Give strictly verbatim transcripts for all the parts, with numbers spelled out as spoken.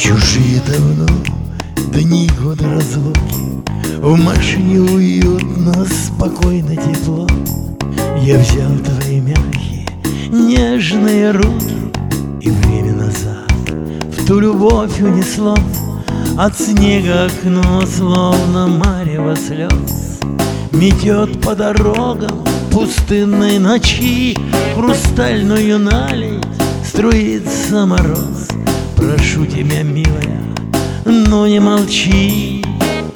Чужие давно дни, годы разлуки, в машине уютно, спокойно, тепло. Я взял твои мягкие, нежные руки, и время назад в ту любовь унесло. От снега окно, словно марево слез, метет по дорогам пустынной ночи. Хрустальную наледь струится мороз. Прошу тебя, милая, ну не молчи.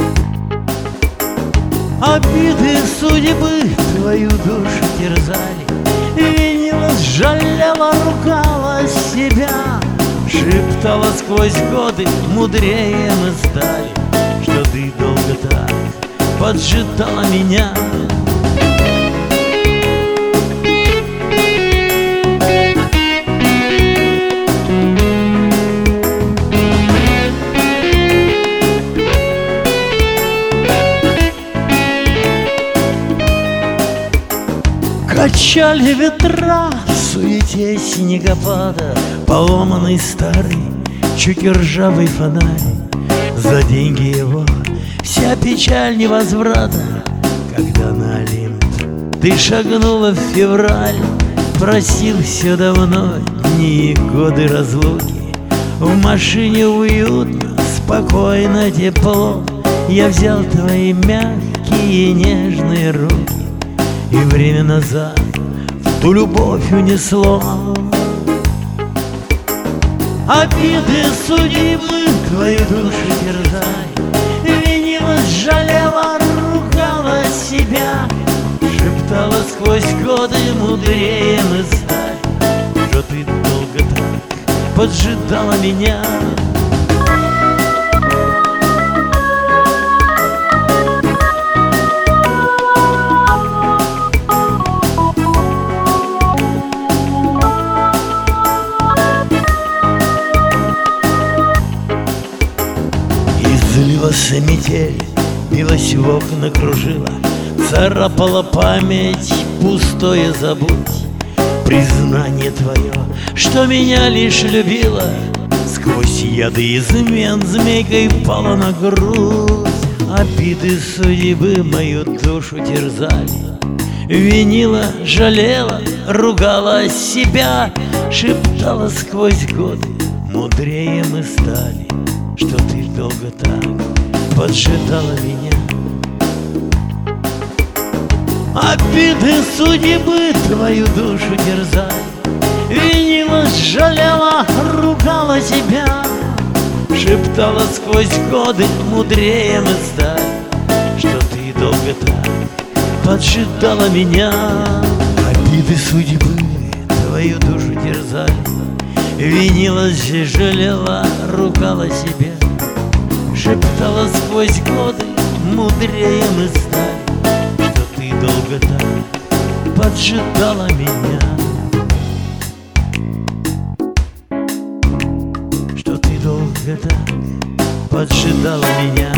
Обиды судьбы твою душу терзали, винилась, жалела, ругала себя, шептала сквозь годы, мудрее мы стали, что ты долго так поджидала меня. Качали ветра в суете снегопада, поломанный старый, чуть ржавый фонарь. За деньги его вся печаль невозврата. Когда на Олимп ты шагнула в февраль, просил все давно дни и годы разлуки. В машине уютно, спокойно, тепло. Я взял твои мягкие нежные руки, и время назад в ту любовь унесло. Обиды судьбы твою душу терзали, винилась, жалела, ругала себя, шептала сквозь годы, мудрее мы стали, что ты долго так поджидала меня. Злилась метель, билась в окна, кружила, царапала память, пустое забудь. Признание твое, что меня лишь любила, сквозь яды измен змейкой пала на грудь. Обиды судьбы мою душу терзали, винила, жалела, ругала себя, шептала сквозь годы, мудрее мы стали, что ты долго так поджидала меня. Обиды судьбы твою душу терзали, винилась, жалела, ругала себя, шептала сквозь годы, мудрее мы стали, что ты долго так поджидала меня. Обиды судьбы твою душу терзали, винилась, жалела, ругала себя, шептала сквозь годы, мудрее мы стали, что ты долго так поджидала меня. Что ты долго так поджидала меня.